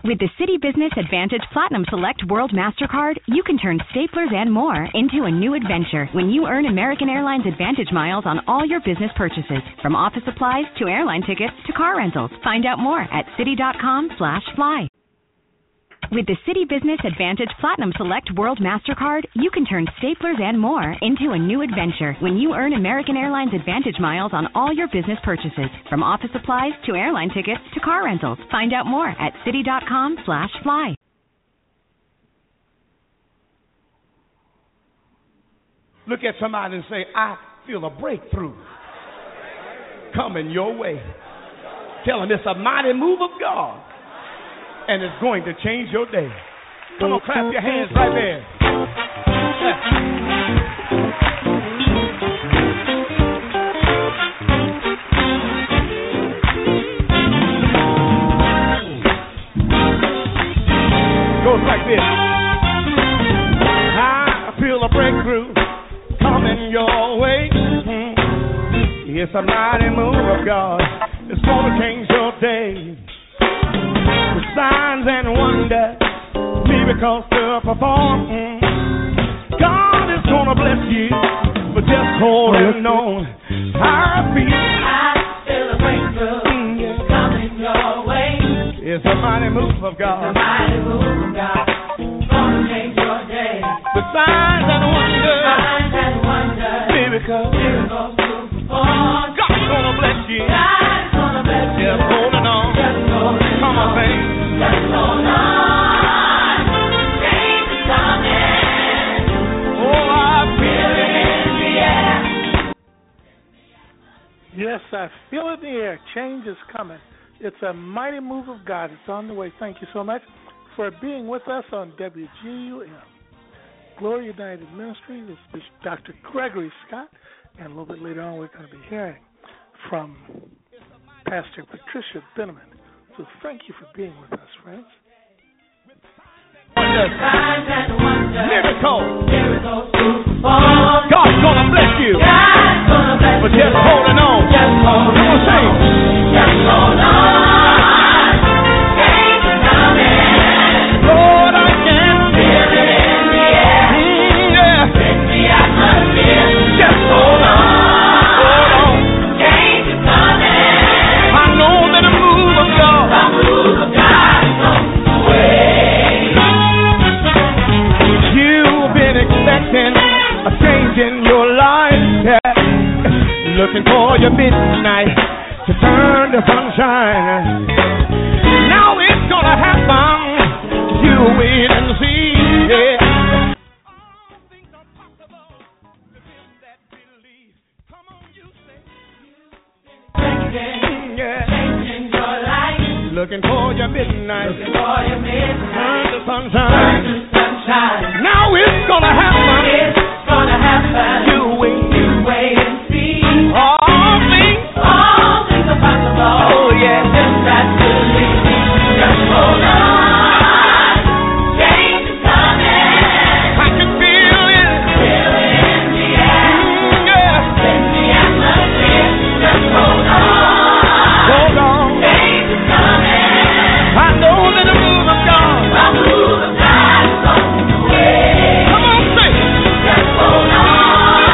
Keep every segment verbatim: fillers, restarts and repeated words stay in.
With the Citi Business Advantage Platinum Select World MasterCard, you can turn staplers and more into a new adventure when you earn American Airlines Advantage miles on all your business purchases, from office supplies to airline tickets to car rentals. Find out more at citi.com slash fly. With the Citi Business Advantage Platinum Select World MasterCard, you can turn staplers and more into a new adventure when you earn American Airlines Advantage miles on all your business purchases, from office supplies to airline tickets to car rentals. Find out more at citi.com slash fly. Look at somebody and say, I feel a breakthrough coming your way. Tell them it's a mighty move of God, and it's going to change your day. Come on, clap your hands right there. Yeah. Goes like this. I feel a breakthrough coming your way. Mm-hmm. It's a mighty move of God. It's going to change your day. With signs and wonders, miracles to perform. Mm. God is going to bless you, but just holding on. I feel, I feel a breakthrough mm. It's coming your way. It's a mighty move of God. It's a mighty move of God. It's going to change your day. With signs and wonders, signs and wonders, miracles, miracles to perform. God's going to bless you. God's going to bless you. Just holding on. Just holding Come on, on. baby. Just hold on. Change is coming. Oh, I feel it in the air. Yes, I feel it in the air. Change is coming. It's a mighty move of God. It's on the way. Thank you so much for being with us on W G U M. Glory United Ministry. This is Doctor Gregory Scott. And a little bit later on, we're going to be hearing from Pastor Patricia Benjamin. So thank you for being with us, friends. Signs and wonders, miracles, miracles to perform. God's gonna bless you. God's gonna bless but you. just holding on. Just holding Come on, on. sing. Just hold on. Change is coming. Lord, I can feel it in the air. Mm, yeah. In the atmosphere. Just hold on. Hold on. Change is coming. I know that a move of God. A move of God is on the way. You've been expecting a change in your life, yeah. Looking for your midnight to turn to sunshine. Now it's gonna happen. You wait and see, yeah. All things are possible to them that believe. Come on, you say. Yeah. Changing your life. Looking for your midnight. Looking for your midnight. Turn to Turn sunshine. to sunshine. Now it's gonna happen. It's gonna happen. You wait. You wait and see. All things. All things are possible. Oh yeah. Them that believe. Just hold on. Change is coming. I can feel it. Feel it in the air. Mm, yeah. In the atmosphere. Just hold on. Hold on. Change is coming. I know that the move of God. A move of God is on the way. Come on, say. Just hold on.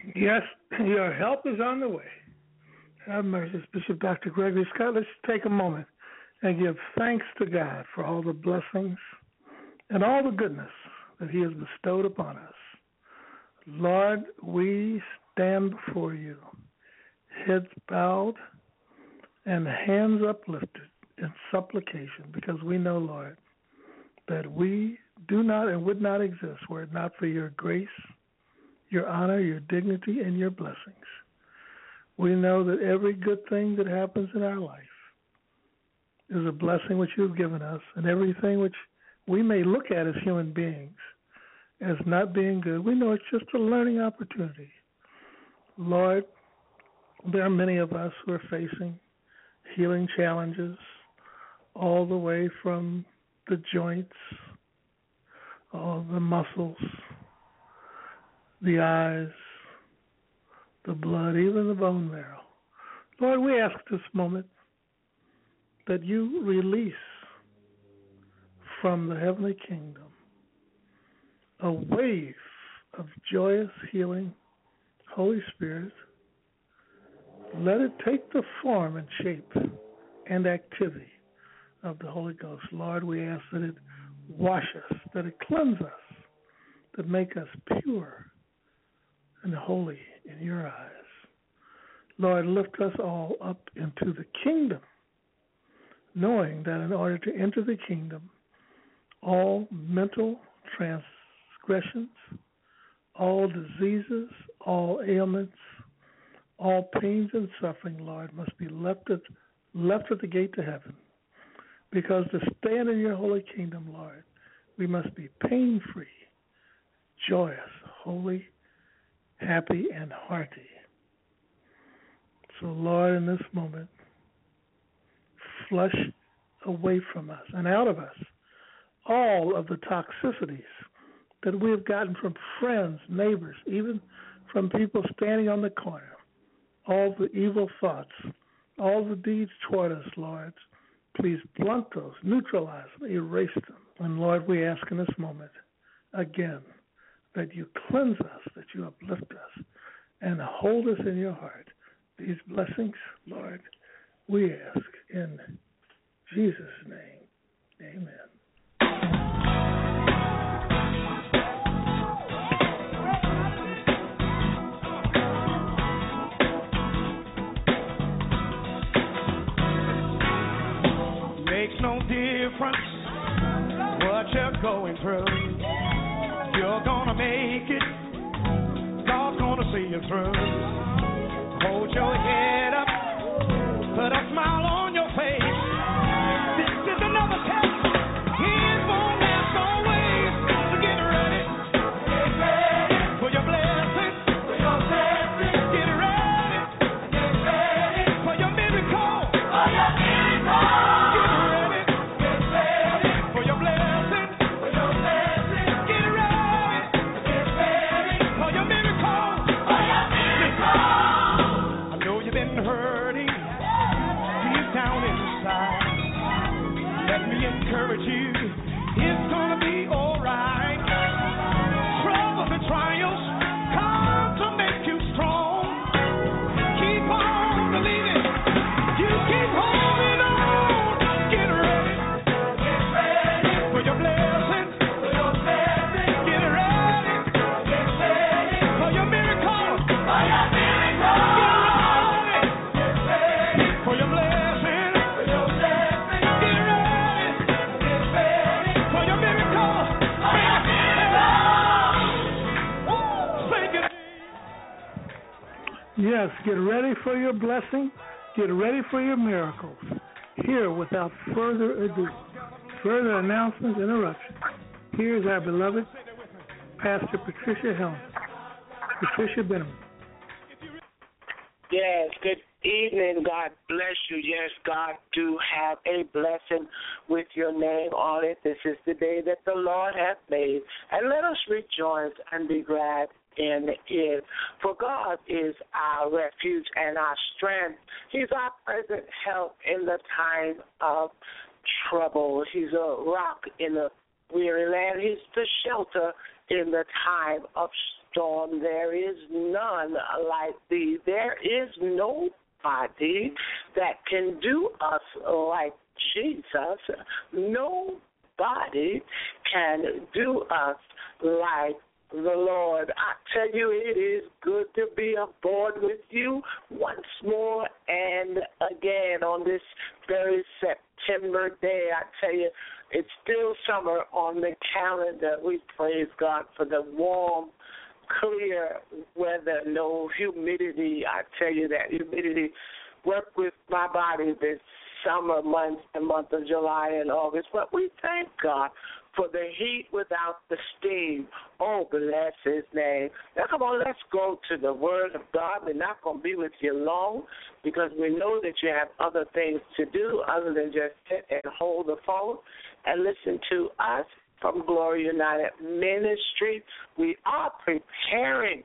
Yes, your help is on the way. Have mercy, Bishop Doctor Gregory Scott. Let's take a moment and give thanks to God for all the blessings and all the goodness that he has bestowed upon us. Lord, we stand before you, heads bowed and hands uplifted in supplication, because we know, Lord, that we do not and would not exist were it not for your grace, your honor, your dignity, and your blessings. We know that every good thing that happens in our life is a blessing which you've given us, and everything which we may look at as human beings as not being good, we know it's just a learning opportunity. Lord, there are many of us who are facing healing challenges all the way from the joints, all the muscles, the eyes, the blood, even the bone marrow. Lord, we ask this moment that you release from the heavenly kingdom a wave of joyous healing. Holy Spirit, let it take the form and shape and activity of the Holy Ghost. Lord, we ask that it wash us, that it cleanse us, that make us pure and holy in your eyes. Lord, lift us all up into the kingdom, knowing that in order to enter the kingdom, all mental transgressions, all diseases, all ailments, all pains and suffering, Lord, must be left at, left at the gate to heaven. Because to stand in your holy kingdom, Lord, we must be pain-free, joyous, holy, happy, and hearty. So, Lord, in this moment, flush away from us and out of us all of the toxicities that we have gotten from friends, neighbors, even from people standing on the corner, all the evil thoughts, all the deeds toward us, Lord. Please blunt those, neutralize them, erase them. And, Lord, we ask in this moment, again, that you cleanse us, that you uplift us, and hold us in your heart. These blessings, Lord, we ask in Jesus' name. Amen. Makes no difference what you're going through. You're gonna make it. God's gonna see you through. Hold your head up, put a smile on your face. This is another test. It won't last always. So get ready. Get ready for your blessing. For your blessing. Get ready. Get ready for your miracle. For your miracle. Get ready. Get ready for your blessing. For your blessing. Get ready. Get ready for your miracle. For your miracle. You've been hurting deep down inside. Let me encourage you, it's gonna be alright. Troubles and trials come to make you strong. Keep on believing, you keep holding on. Get ready, get ready for your blessing, for your blessing. Get ready, get ready for your miracle, for your miracle. For your blessing, for your blessing, get ready, get ready for your miracle, for your miracle. Say good. Yes, get ready for your blessing. Get ready for your miracles. Here, without further ado, further announcements, interruptions. Here's our beloved Pastor Patricia Helen. Patricia Benham. Yes, good evening. God bless you. Yes, God do have a blessing with your name on it. This is the day that the Lord hath made, and let us rejoice and be glad in it. For God is our refuge and our strength. He's our present help in the time of trouble. He's a rock in a weary land. He's the shelter in the time of storm. There is none like thee. There is nobody that can do us like Jesus. Nobody can do us like the Lord. I tell you, it is good to be aboard with you once more and again on this very September day. I tell you, it's still summer on the calendar. We praise God for the warm, clear weather, no humidity. I tell you that humidity worked with my body this summer months, the month of July and August. But we thank God for the heat without the steam. Oh, bless his name. Now, come on, let's go to the Word of God. We're not going to be with you long because we know that you have other things to do other than just sit and hold the phone and listen to us from Glory United Ministry. We are preparing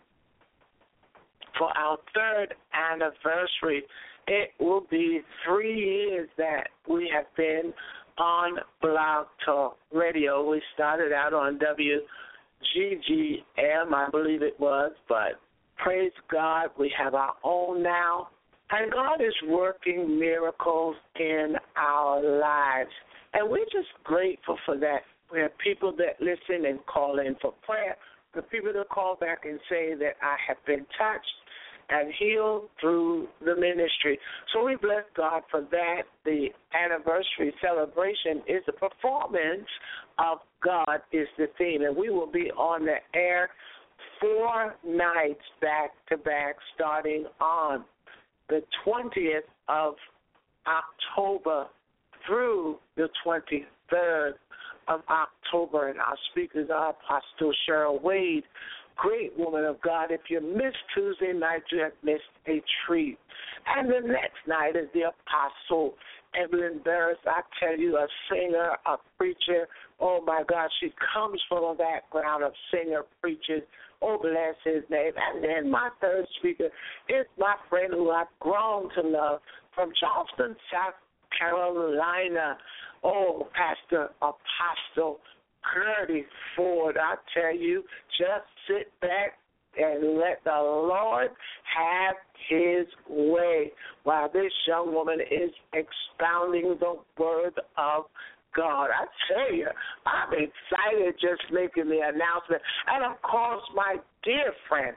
for our third anniversary. It will be three years that we have been on Blog Talk Radio. We started out on W G G M, I believe it was, but praise God, we have our own now. And God is working miracles in our lives. And we're just grateful for that. We have people that listen and call in for prayer, the people that call back and say that I have been touched and healed through the ministry. So we bless God for that. The anniversary celebration is the performance of God is the theme, and we will be on the air four nights back-to-back starting on the twentieth of October through the twenty-third of October, and our speakers are Apostle Cheryl Wade, great woman of God. If you missed Tuesday night, you have missed a treat. And the next night is the Apostle Evelyn Barris. I tell you, a singer, a preacher. Oh, my God, she comes from a background of singer, preachers. Oh, bless his name. And then my third speaker is my friend who I've grown to love from Charleston, South Carolina. Oh, Pastor Apostle Gertie Ford. I tell you, just sit back and let the Lord have his way while this young woman is expounding the word of God. I tell you, I'm excited just making the announcement. And, of course, my dear friend,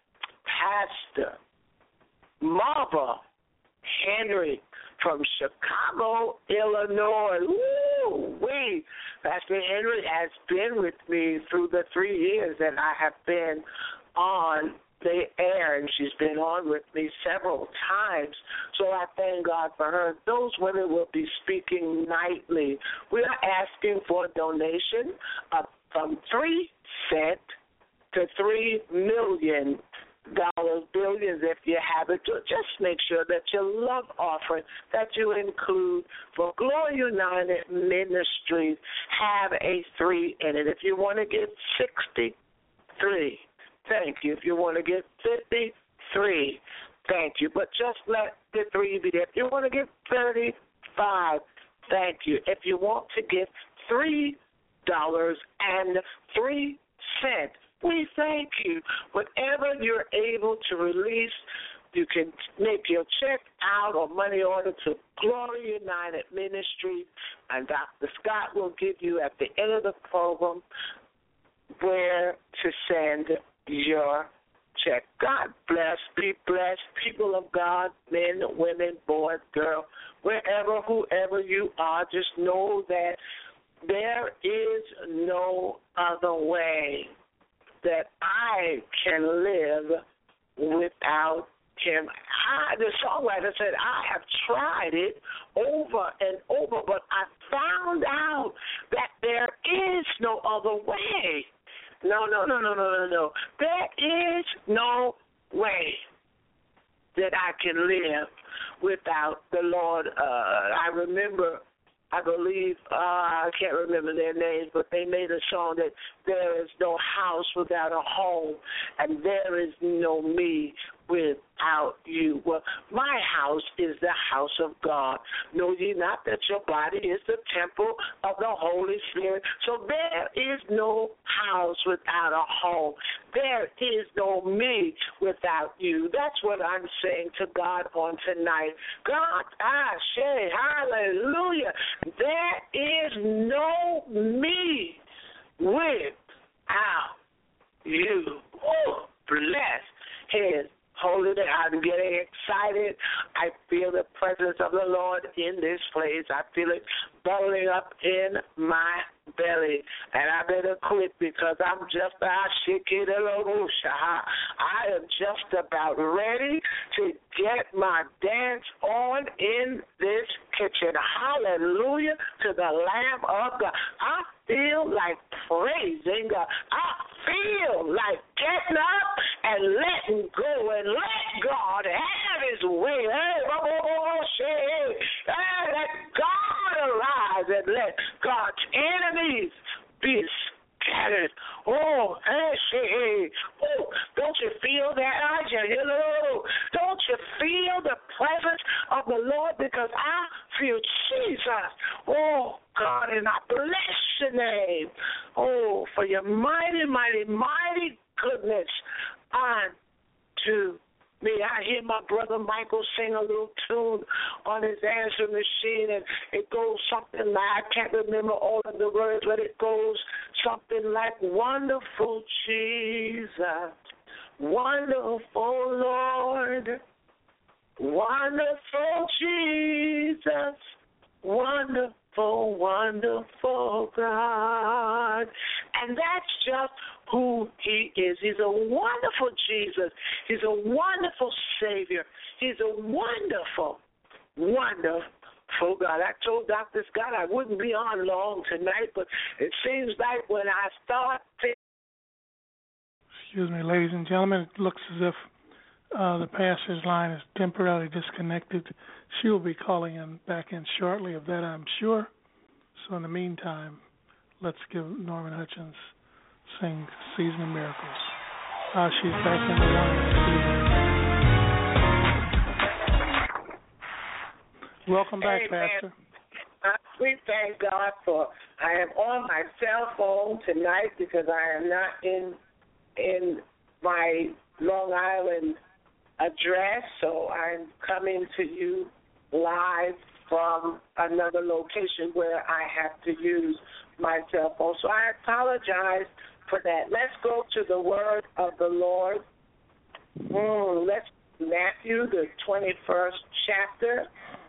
Pastor Marva Henry from Chicago, Illinois. Woo-wee. Pastor Henry has been with me through the three years that I have been on the air, and she's been on with me several times. So I thank God for her. Those women will be speaking nightly. We are asking for a donation of from three cents to three million dollars, billions if you have it. Just make sure that your love offering that you include for Glory United Ministries have a three in it. If you want to get sixty-three, thank you. If you want to get fifty-three, thank you. But just let the three be there. If you want to get thirty-five, thank you. If you want to get three dollars and three cents, we thank you. Whatever you're able to release, you can make your check out or money order to Glory United Ministry, and Doctor Scott will give you at the end of the program where to send your check. God bless, be blessed, people of God, men, women, boys, girls, wherever, whoever you are, just know that there is no other way that I can live without him. I, the songwriter said, I have tried it over and over, but I found out that there is no other way. No, no, no, no, no, no, no. There is no way that I can live without the Lord. Uh, I remember I believe, uh, I can't remember their names, but they made a song that there is no house without a home, and there is no me without you. Well, my house is the house of God. Know ye not that your body is the temple of the Holy Spirit? So there is no house without a home. There is no me without you. That's what I'm saying to God on tonight. God, I say, hallelujah. There is no me without you. Oh, bless his holy name. I'm getting excited. I feel the presence of the Lord in this place. I feel it bubbling up in my belly. And I better quit because I'm just about shaking a little. I am just about ready to get my dance on in this kitchen. Hallelujah to the Lamb of God. I feel like praising God. I feel like getting up and letting go and let God have his way. Hey, let God arise and let God's enemies be scattered. Oh, hey, hey, oh, don't you feel that? I just, hello. Don't you feel the presence of the Lord? Because I feel Jesus. Oh, God, and I bless your name. Oh, for your mighty, mighty, mighty goodness unto me. I hear my brother Michael sing a little tune on his answer machine, and it goes something like, I can't remember all of the words, but it goes something like, wonderful Jesus, wonderful Lord, wonderful Jesus, wonderful, wonderful God. And that's just who he is. He's a wonderful Jesus. He's a wonderful Savior. He's a wonderful, wonderful God. I told Doctor Scott I wouldn't be on long tonight, but it seems like when I start to... Excuse me, ladies and gentlemen, it looks as if uh, the pastor's line is temporarily disconnected. She will be calling him back in shortly, of that I'm sure. So in the meantime, let's give Norman Hutchins sing Season of Miracles. Uh, she's back in the line. Welcome back, Amen. Pastor. Uh, we thank God for, I am on my cell phone tonight because I am not in in my Long Island address, so I'm coming to you live from another location where I have to use my cell phone. So I apologize for that. Let's go to the word of the Lord. Mm, let's Matthew, the twenty-first chapter.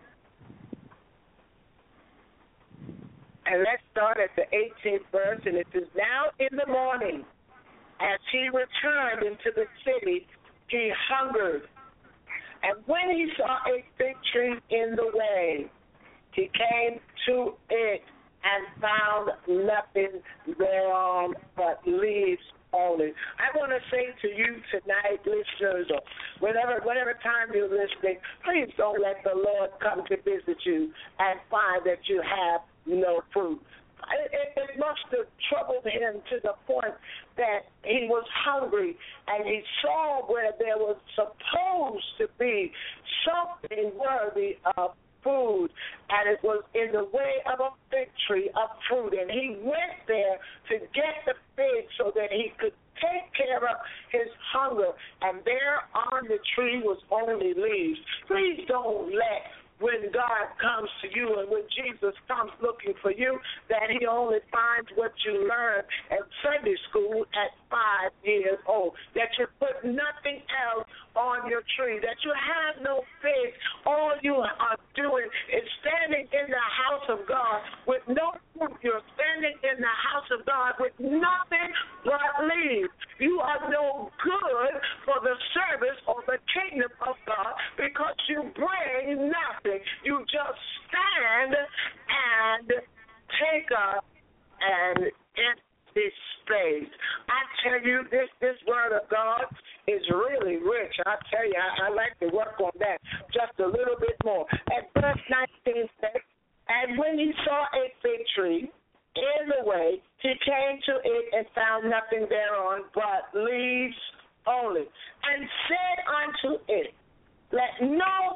And let's start at the eighteenth verse. And it is now in the morning, as he returned into the city, he hungered. And when he saw a fig tree in the way, he came to it and found nothing thereon but leaves only. I want to say to you tonight, listeners, or whenever, whatever time you're listening, please don't let the Lord come to visit you and find that you have no fruit. It, it, it must have troubled him to the point that he was hungry and he saw where there was supposed to be something worthy of food, and it was in the way of a fig tree of fruit, and he went there to get the fig so that he could take care of his hunger, and there on the tree was only leaves. Please don't let, when God comes to you and when Jesus comes looking for you, that he only finds what you learned at Sunday school at five years old, that you put nothing else on your tree, that you have no faith. All you are doing is standing in the house of God with no fruit. You're standing in the house of God with nothing but leaves. You are no good for the service or the kingdom of God because you bring nothing. You just stand and take up an empty space. I tell you, this, this word of God is really rich. I tell you, I, I like to work on that just a little bit more. At verse nineteen says, and when he saw a fig tree in the way, he came to it and found nothing thereon but leaves only, and said unto it, let no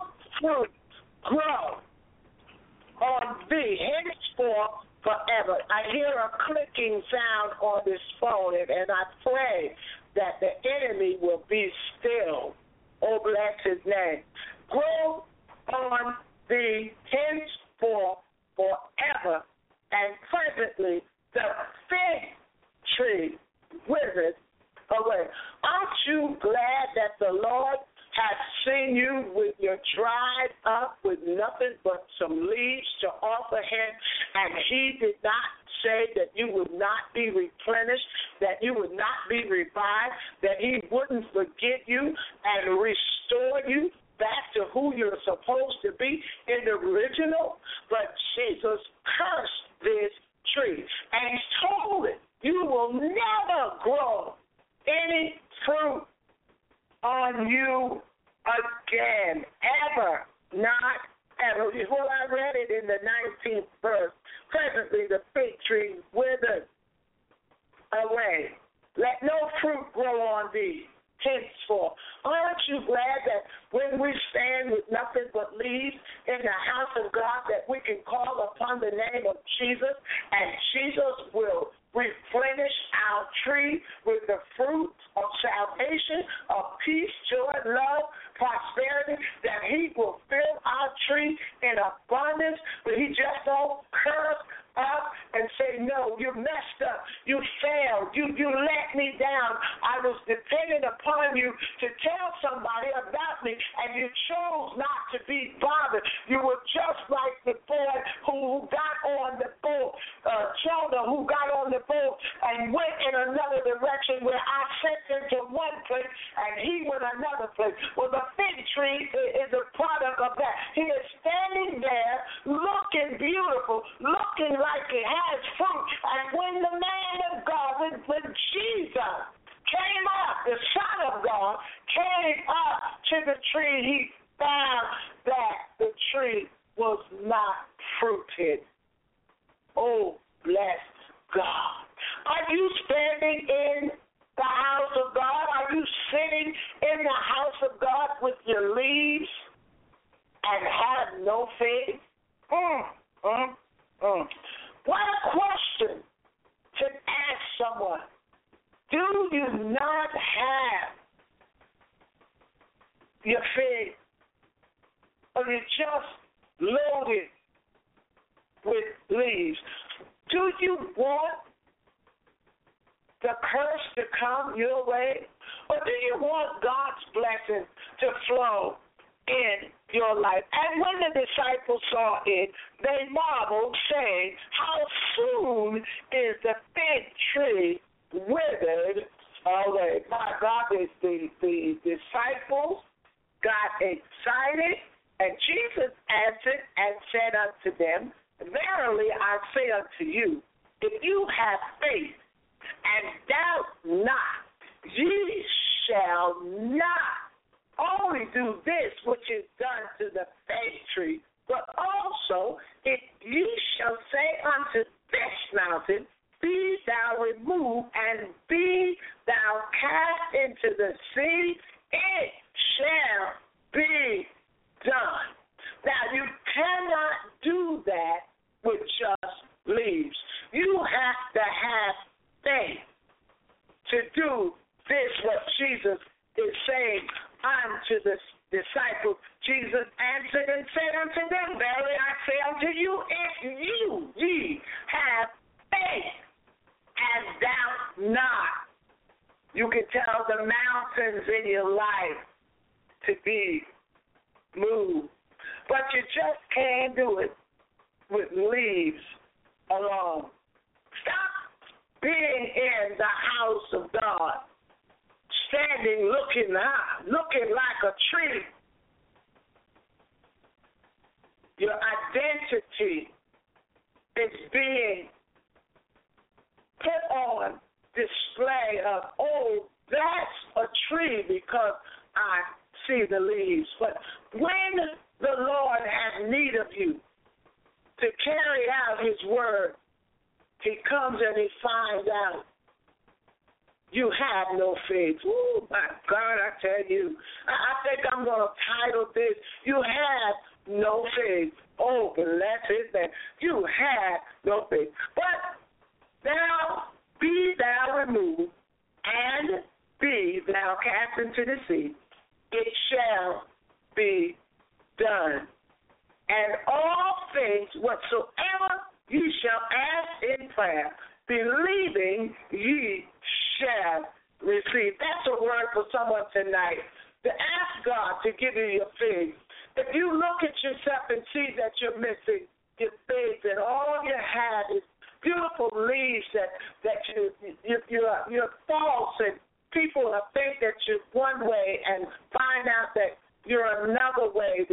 fruit grow on thee henceforth forever. I hear a clicking sound on this phone, and, and I pray that the enemy will be still. Oh, bless his name. Grow on thee henceforth forever, and presently the fig tree withered away. Aren't you glad that the Lord has seen you with your dried up with nothing but some leaves to offer him, and he did not say that you would not be replenished, that you would not be revived, that he wouldn't forget you and restore you back to who you're supposed to be in the original? But Jesus cursed this tree, and he told it, you will never grow any fruit on you again, ever, not ever. Well, I read it in the nineteenth verse. Presently the fig tree withered away. Let no fruit grow on thee henceforth. Aren't you glad that when we stand with nothing but leaves in the house of God, that we can call upon the name of Jesus, and Jesus will replenish our tree with the fruit of salvation, of peace, joy, love, prosperity, that he will fill our tree in abundance, but he just don't curse up and say, no, you messed up, you failed, you, you let me down. I was dependent upon you to tell somebody about me, and you chose not to be bothered. You were just like the boy who got on the boat, uh, Jonah, who got on the boat and went in another direction, where I sent him to one place and he went another place. Well, the fig tree is a product of that. He is standing there looking beautiful, looking like it has fruit. And when the man of God, when, when Jesus came up, the Son of God came up to the tree, he found that the tree was not fruited. Oh, bless God. Are you standing in the house of God? Are you sitting in the house of God with your leaves and have no faith? Mm, mm, mm. What a question to ask someone. Do you not have your faith, or you just loaded with leaves? Do you want the curse to come your way, or do you want God's blessing to flow in your life? And when the disciples saw it, they marveled, saying, how soon is the fig tree withered away? My God, the, the, the disciples got excited, and Jesus answered and said unto them, verily I say unto you, if you have faith and doubt not, ye shall not only do this which is done to the fig tree, but also if ye shall say unto this mountain, be thou removed and be thou cast into the sea, it shall be done. Now, you cannot do that with just leaves. You have to have faith to do this, what Jesus is saying unto the disciples. Jesus answered and said unto them, verily I say unto you, if you ye have faith and doubt not, you can tell the mountains in your life to be moved. But you just can't do it with leaves alone. Stop being in the house of God, standing looking high, looking like a tree. Your identity is being put on display of, oh, that's a tree because I see the leaves. But when the Lord has need of you to carry out his word, he comes and he finds out you have no figs. Oh, my God, I tell you. I, I think I'm going to title this, You Have No Figs. Oh, bless his name. You have no figs. But now be thou removed, and be thou cast into the sea. It shall be done. And all things whatsoever ye shall ask in prayer, believing ye shall receive. That's a word for someone tonight. To ask God to give you your figs. If you look at yourself and see that you're missing your figs and all you have is beautiful leaves that, that you, you, you're, you're false and people think that you're one way and find out that you're another way.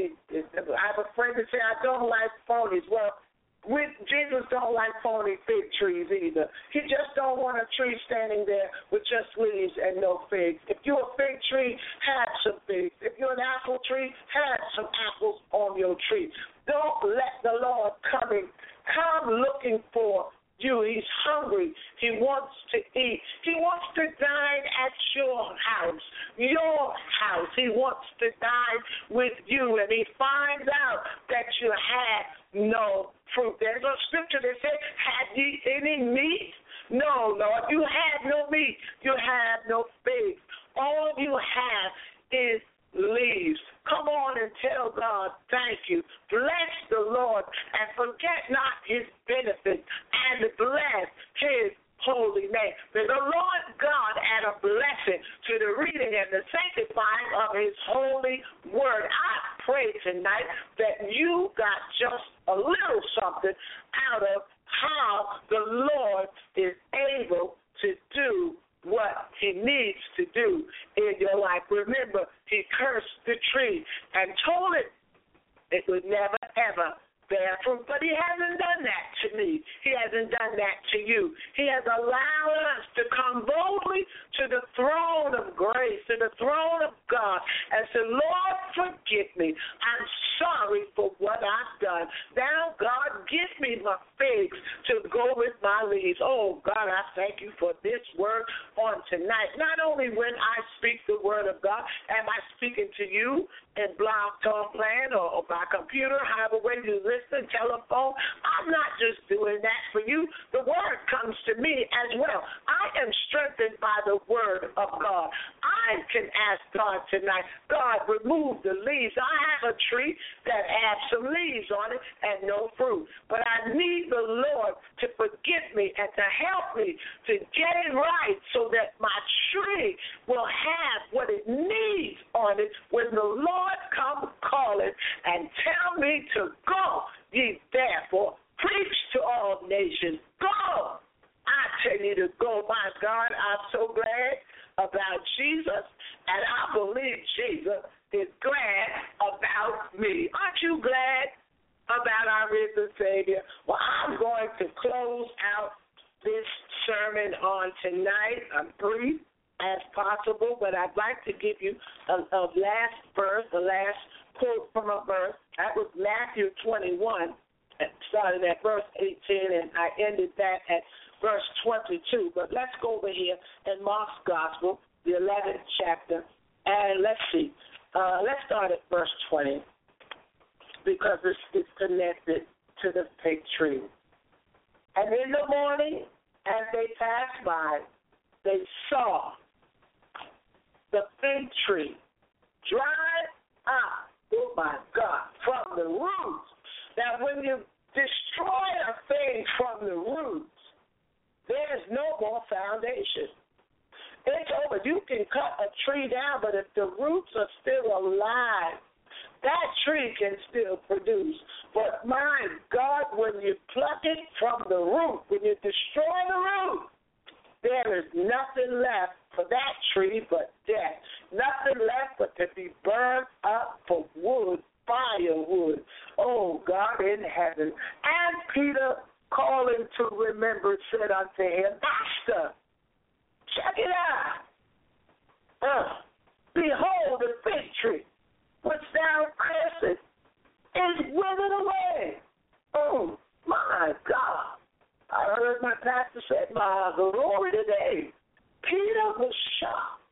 I have a friend that say, I don't like phonies. Well, with Jesus don't like phony fig trees either. He just don't want a tree standing there with just leaves and no figs. If you're a fig tree, have some figs. If you're an apple tree, have some apples on your tree. Don't let the Lord come in, come looking for you. He's hungry. He wants to eat. He wants to dine at your house, your house. He wants to dine with you, and he finds out that you have no fruit. There's a scripture that says, have ye any meat? No, Lord. You have no meat. You have no figs. All you have is leaves. Come on and tell God, thank you. Bless the Lord and forget not his benefits and bless his holy name. May the Lord God add a blessing to the reading and the sanctifying of his holy word. I pray tonight that you got just a little something out of how the Lord is able to do what he needs to do in your life. Remember, he cursed the tree and told it it would never, ever bear fruit. But he hasn't done that to me. He hasn't done that to you. He has allowed us to come boldly to the throne of grace, to the throne of God, and say, Lord, forgive me. I'm sorry for what I've done. Now, God, give me my figs to go with my leaves. Oh, God, I thank you for this word on tonight. Not only when I speak the word of God, am I speaking to you in Blog Talk Land or, or by computer, however way you listen, telephone. I'm not just doing that for you. The word comes to me as well. I am strengthened by the word of God. I can ask God tonight, God, remove the leaves. I have a tree that has some leaves on it and no fruit. But I need the Lord to forgive me and to help me to get it right so that my tree will have what it needs on it when the Lord comes calling and tell me to go. Ye therefore preach to all nations. Go! I tell you to go. My God, I'm so glad about Jesus, and I believe Jesus is glad about me. Aren't you glad about our risen Savior? Well, I'm going to close out this sermon on tonight. I'm brief as possible, but I'd like to give you a, a last verse, the last quote from a verse. That was Matthew twenty-one, started at verse eighteen, and I ended that at verse twenty-two. But let's go over here in Mark's Gospel, the eleventh chapter, and let's see. Uh, let's start at verse twenty, because it's, it's connected to the fig tree. And in the morning, as they passed by, they saw the fig tree dried up, oh my God, from the roots. Now, when you destroy a thing from the roots, there's no more foundation. It's over. You can cut a tree down, but if the roots are still alive, that tree can still produce. But my God, when you pluck it from the root, when you destroy the root, there is nothing left for that tree but death. Nothing left but to be burned up for wood, firewood. Oh, God in heaven. And Peter, calling to remember, said unto him, Master, check it out. Uh, behold, the fig tree, which thou cursest, is withered away. Oh, my God. I heard my pastor say, my glory today. Peter was shocked.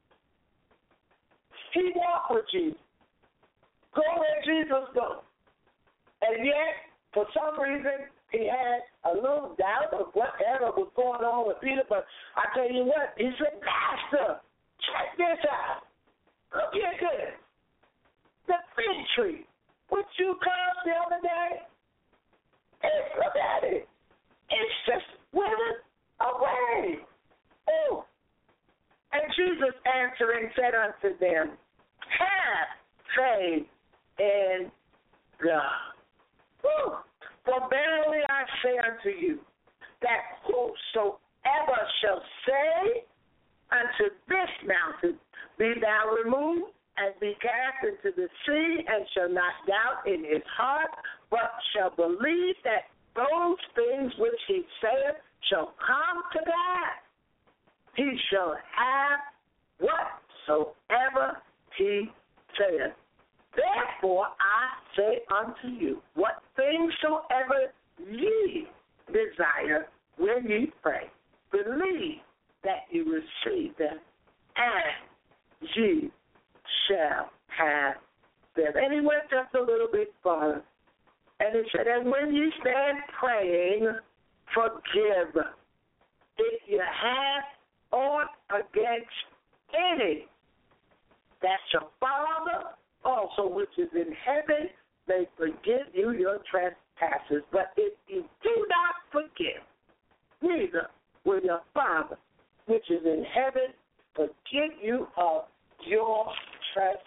He walked with Jesus. Go where Jesus goes. And yet, for some reason, he had a little doubt of whatever was going on with Peter. But I tell you what, he said, Master, check this out. Look at this. The fig tree, which you cursed the other day. Hey, look at it. It's just withered away. Oh. And Jesus answering said unto them, have faith in God. Woo. For verily I say unto you, that whosoever shall say unto this mountain, be thou removed and be cast into the sea, and shall not doubt in his heart, but shall believe that those things which he saith shall come to pass, he shall have whatsoever he saith. Therefore I say unto you, what things soever ye desire when ye pray, believe that you receive them, and ye shall have them. And he went just a little bit farther. And he said, and when you stand praying, forgive if you have aught against any, that your Father also which is in heaven may forgive you your trespasses. But if you do not forgive, neither will your Father which is in heaven forgive you of your trespasses.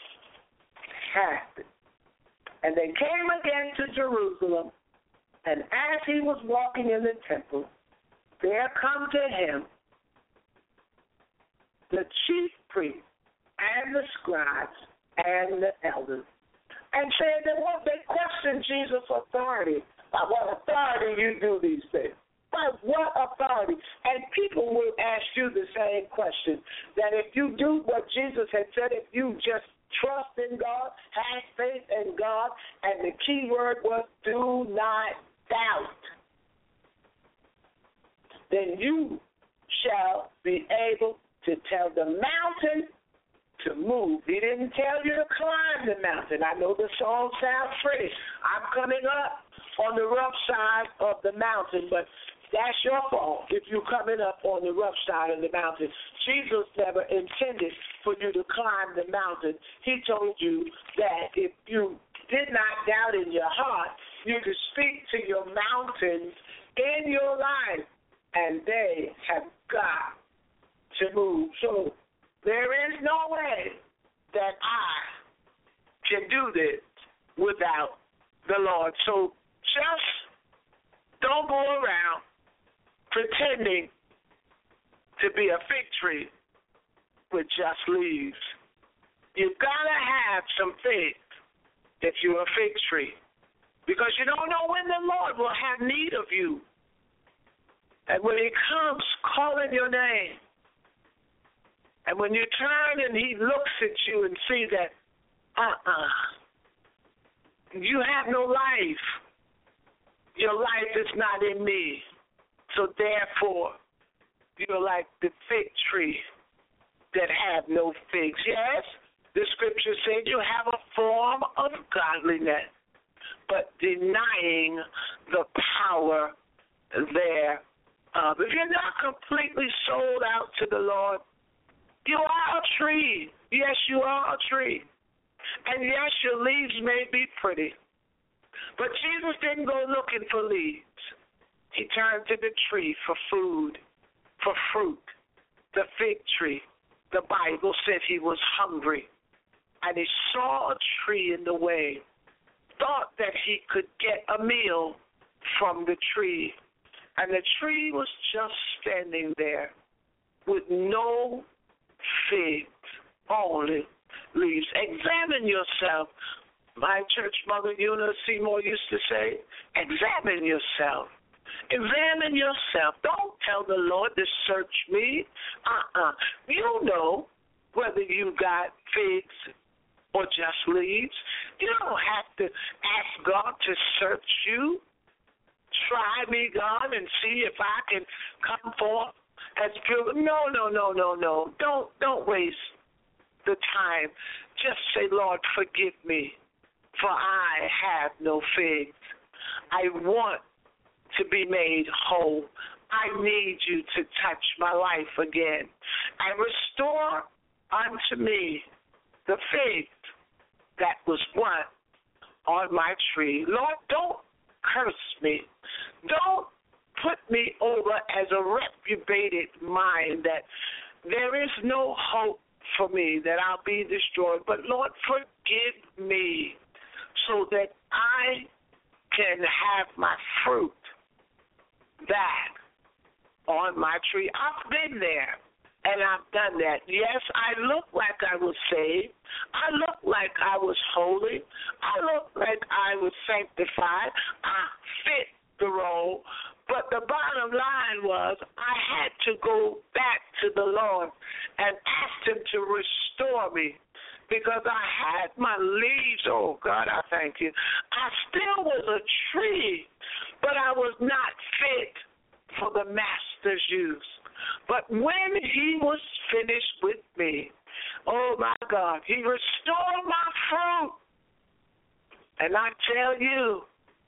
And they came again to Jerusalem, and as he was walking in the temple, there come to him the chief priests and the scribes and the elders, and said that well, they questioned Jesus' authority. By what authority you do these things? By what authority? And people will ask you the same question, that if you do what Jesus had said, if you just trust in God, have faith in God, and the key word was do not doubt, then you shall be able to tell the mountain to move. He didn't tell you to climb the mountain. I know the song sounds pretty. I'm coming up on the rough side of the mountain, but that's your fault if you're coming up on the rough side of the mountain. Jesus never intended for you to climb the mountain. He told you that if you did not doubt in your heart, you could speak to your mountains in your life, and they have got to move. So there is no way that I can do this without the Lord. So just don't go around pretending to be a fig tree with just leaves. You've got to have some faith if you're a fig tree, because you don't know when the Lord will have need of you. And when he comes calling your name, and when you turn and he looks at you and see that, uh-uh, you have no life. Your life is not in me. So therefore, you're like the fig tree that have no figs. Yes, the scripture said you have a form of godliness, but denying the power thereof. If you're not completely sold out to the Lord, you are a tree. Yes, you are a tree. And yes, your leaves may be pretty. But Jesus didn't go looking for leaves. He turned to the tree for food, for fruit, the fig tree. The Bible said he was hungry, and he saw a tree in the way, thought that he could get a meal from the tree, and the tree was just standing there with no figs, only leaves. Examine yourself. My church mother, Eunice Seymour, used to say, examine yourself. Examine yourself. Don't tell the Lord to search me. Uh-uh. You know whether you got figs or just leaves. You don't have to ask God to search you. Try me, God, and see if I can come forth as pure. No, no, no, no, no. Don't don't waste the time. Just say, Lord, forgive me, for I have no figs. I want to be made whole. I need you to touch my life again and restore unto me the figs that was once on my tree. Lord, don't curse me. Don't put me over as a reprobated mind that there is no hope for me, that I'll be destroyed. But, Lord, forgive me so that I can have my fruit back on my tree. I've been there, and I've done that. Yes, I look like I was saved. I look like I was holy. I look like I was sanctified. I fit the role. But the bottom line was I had to go back to the Lord and ask him to restore me because I had my leaves. Oh, God, I thank you. I still was a tree, but I was not fit for the master's use. But when he was finished with me, oh, my God, he restored my fruit. And I tell you,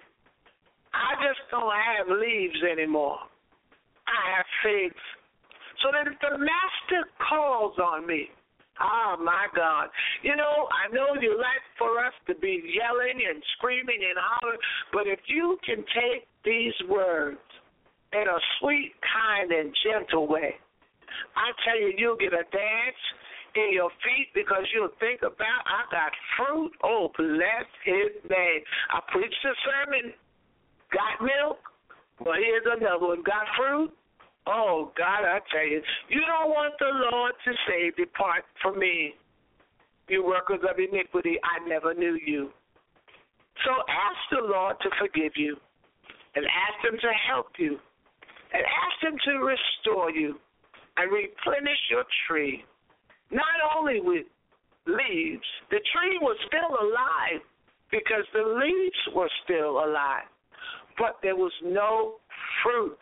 I just don't have leaves anymore. I have figs. So that if the master calls on me, oh, my God. You know, I know you like for us to be yelling and screaming and hollering, but if you can take these words in a sweet, kind, and gentle way, I tell you, you'll get a dance in your feet because you'll think about, I got fruit. Oh, bless his name. I preached a sermon. Got milk? Well, here's another one. Got fruit? Oh, God, I tell you, you don't want the Lord to say, depart from me, you workers of iniquity, I never knew you. So ask the Lord to forgive you and ask him to help you and ask him to restore you and replenish your tree, not only with leaves. The tree was still alive because the leaves were still alive. But there was no fruit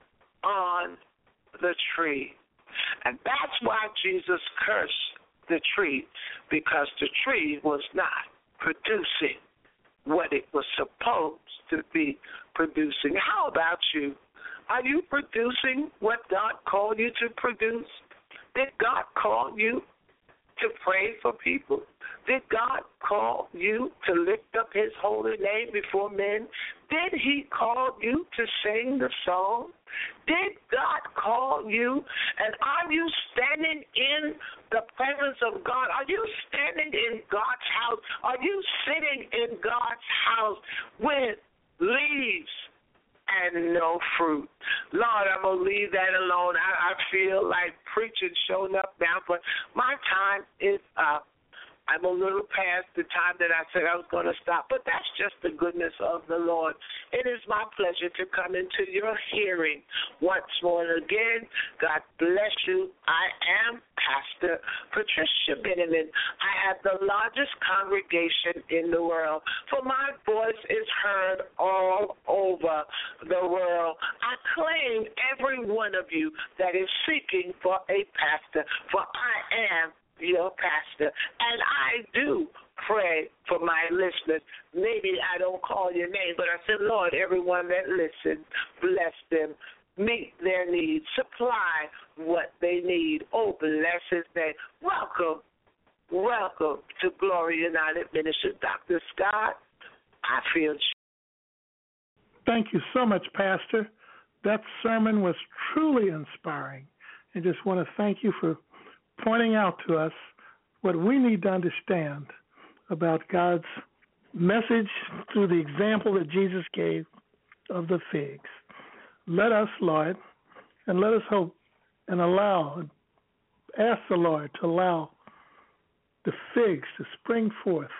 on the tree. And that's why Jesus cursed the tree, because the tree was not producing what it was supposed to be producing. How about you? Are you producing what God called you to produce? Did God call you to pray for people? Did God call you to lift up his holy name before men? Did he call you to sing the song? Did God call you? And are you standing in the presence of God? Are you standing in God's house? Are you sitting in God's house with leaves and no fruit? Lord, I'm going to leave that alone. I, I feel like preaching showing up now, but my time is up. I'm a little past the time that I said I was going to stop, but that's just the goodness of the Lord. It is my pleasure to come into your hearing once more. And again, God bless you. I am Pastor Patricia Benjamin. I have the largest congregation in the world, for my voice is heard all over the world. I claim every one of you that is seeking for a pastor, for I am your pastor, and I do pray for my listeners. Maybe I don't call your name, but I said, Lord, everyone that listens, bless them, meet their needs, supply what they need. Oh, bless his name. Welcome, welcome to Glory United Ministries. Doctor Scott, I feel you. Thank you so much, Pastor. That sermon was truly inspiring. I just want to thank you for pointing out to us what we need to understand about God's message through the example that Jesus gave of the figs. Let us, Lord, and let us hope and allow, ask the Lord to allow the figs to spring forth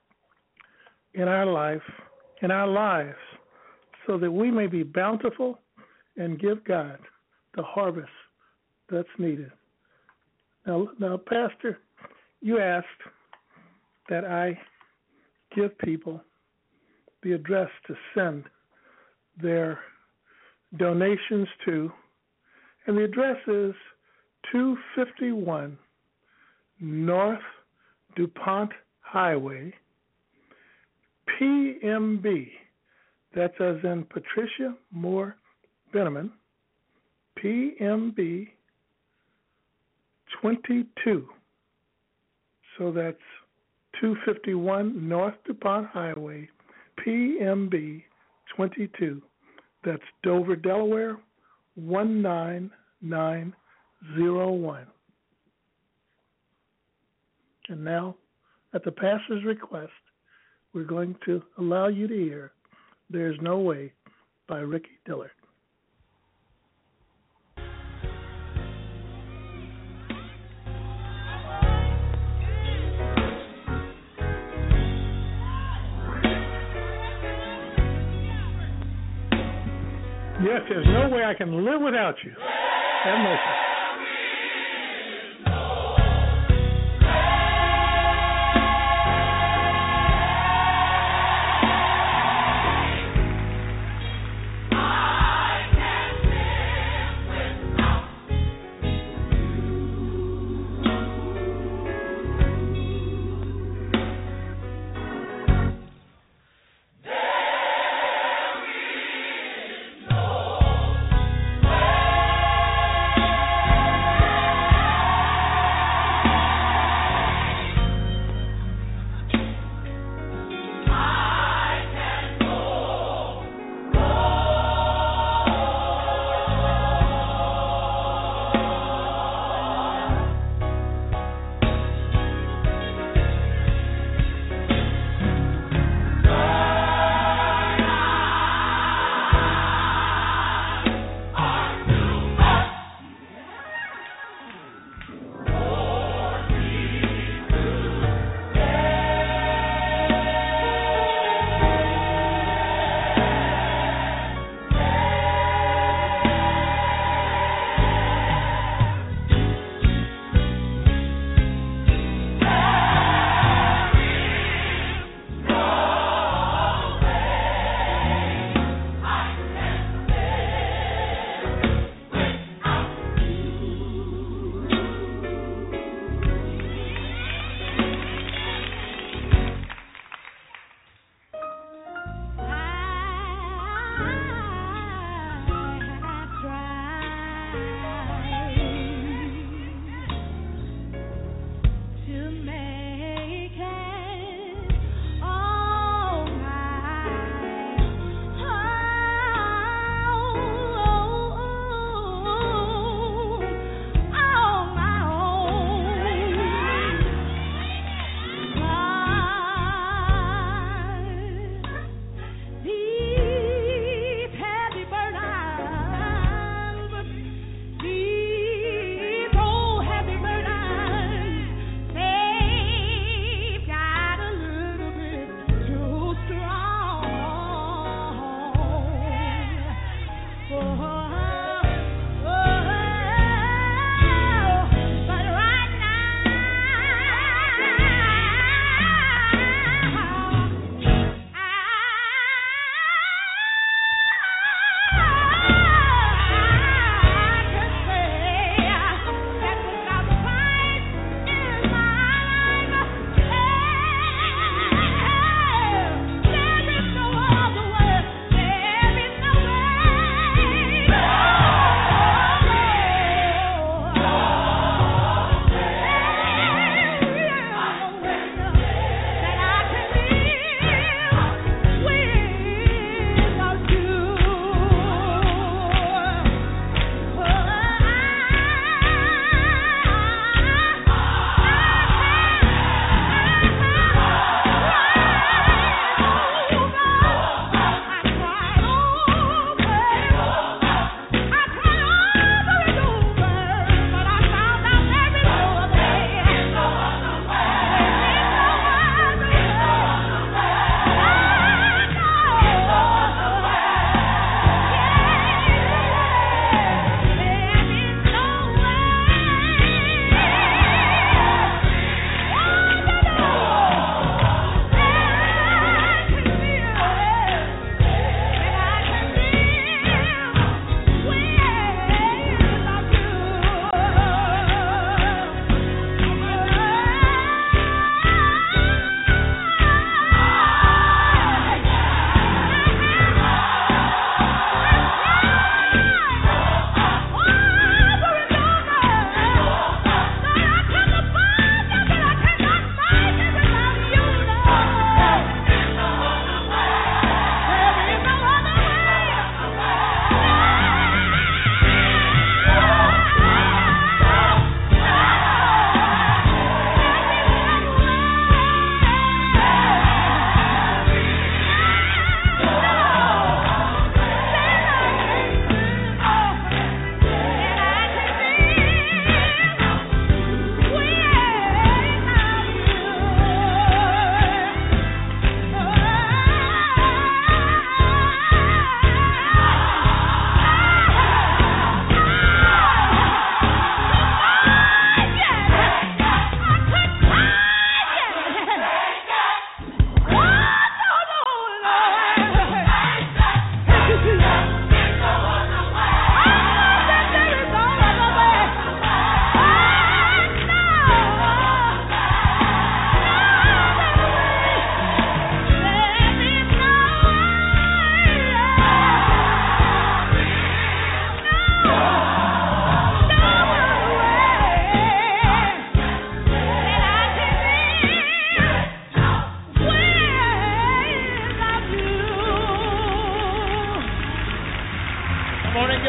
in our life, in our lives, so that we may be bountiful and give God the harvest that's needed. Now, now, Pastor, you asked that I give people the address to send their donations to, And the address is two fifty-one North DuPont Highway, P M B. That's as in Patricia Moore Benneman, P M B twenty-two. So that's two fifty-one North DuPont Highway, P M B twenty-two. That's Dover, Delaware, one nine nine zero one. And now, at the pastor's request, we're going to allow you to hear There's No Way by Ricky Dillard. Yes, there's no way I can live without you. Have mercy.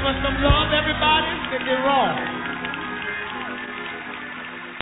Give us some love, everybody. Stick it raw.